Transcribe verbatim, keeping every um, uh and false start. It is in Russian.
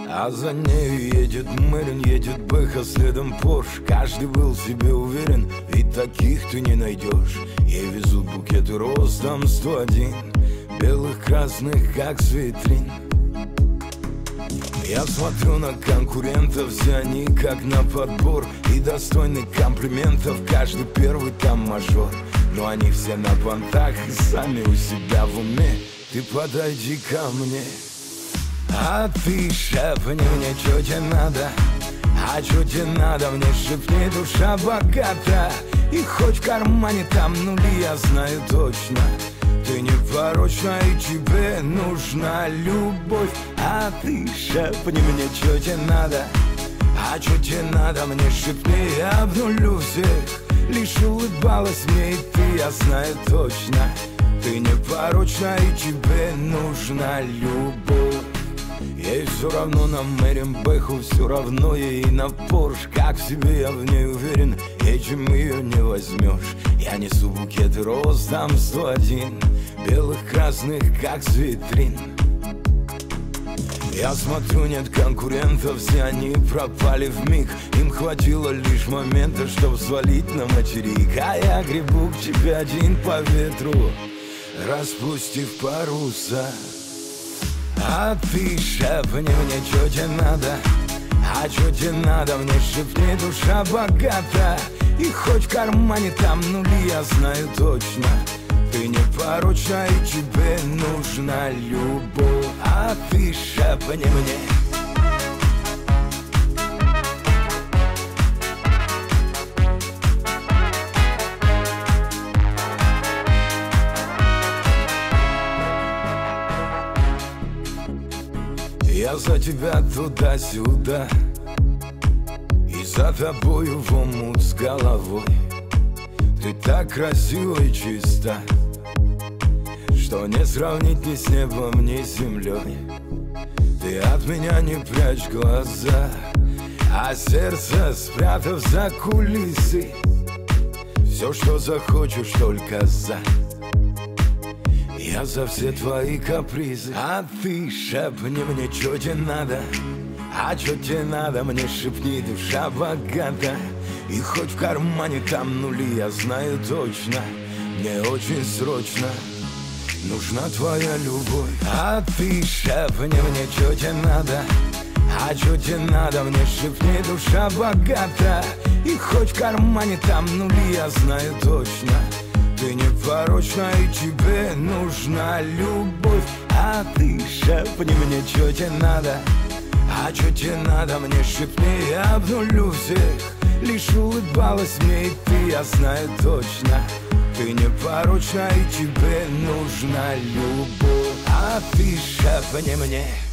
А за нею едет Мэрин, едет Бэха, следом Порш. Каждый был в себе уверен, ведь таких ты не найдешь. Ей везут букеты роз, там сто один, белых, красных, как с витрин. Я смотрю на конкурентов, все они как на подбор, и достойны комплиментов, каждый первый там мажор. Но они все на понтах и сами у себя в уме. Ты подойди ко мне, а ты шепни мне, что тебе надо. А что тебе надо, мне шепни, душа богата. И хоть в кармане там нули, я знаю точно, ты непорочна и тебе нужна любовь. А ты шепни мне, что тебе надо. А что тебе надо, мне шепни, я обнулю всех. Лишь улыбалась мне и ты, я знаю точно, ты непорочна и тебе нужна любовь. Ей все равно на Мэрин Бэху, все равно ей на Порш. Как в себе я в ней уверен, этим ее не возьмешь. Я несу букеты роз, там сто один, белых, красных, как с витрин. Я смотрю, нет конкурентов, все они пропали вмиг. Им хватило лишь момента, чтоб свалить на материк. А я гребу к тебе один по ветру, распустив паруса. А ты шепни мне, что тебе надо. А что тебе надо, мне шепни, душа богата. И хоть в кармане там нули, я знаю точно, ты непорочна и тебе нужна любовь. А ты шепни мне. Я за тебя туда-сюда, и за тобою в омут с головой. Ты так красива и чиста, что не сравнить ни с небом, ни с землей. Ты от меня не прячь глаза, а сердце спрятав за кулисы. Все, что захочешь, только за. Я за все твои капризы. А ты шепни мне, что тебе надо. А что тебе надо, мне шепни, душа богата. И хоть в кармане там нули, я знаю точно, мне очень срочно нужна твоя любовь. А ты шепни мне, что тебе надо. А что тебе надо, мне шепни, душа богата. И хоть в кармане там нули, я знаю точно, ты непорочна и тебе нужна любовь. А ты шепни мне, что тебе надо. А что тебе надо, мне шепни, я обнулю всех. Лишь улыбалась мне и ты, я знаю точно, ты непорочна и тебе нужна любовь. А ты шепни мне.